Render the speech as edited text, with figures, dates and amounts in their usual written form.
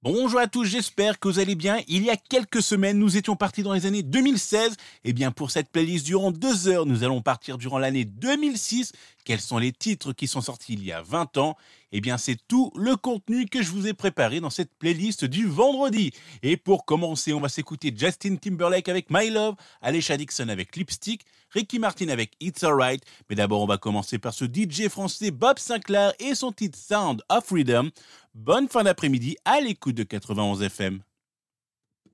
Bonjour à tous, j'espère que vous allez bien. Il y a quelques semaines, nous étions partis dans les années 2016. Eh bien, pour cette playlist, durant 2 heures, nous allons partir durant l'année 2006. Quels sont les titres qui sont sortis il y a 20 ans? Eh bien, c'est tout le contenu que je vous ai préparé dans cette playlist du vendredi. Et pour commencer, on va s'écouter Justin Timberlake avec My Love, Alesha Dixon avec Lipstick, Ricky Martin avec It's Alright. Mais d'abord, on va commencer par ce DJ français Bob Sinclair et son titre Sound of Freedom. Bonne fin d'après-midi à l'écoute de 91 FM.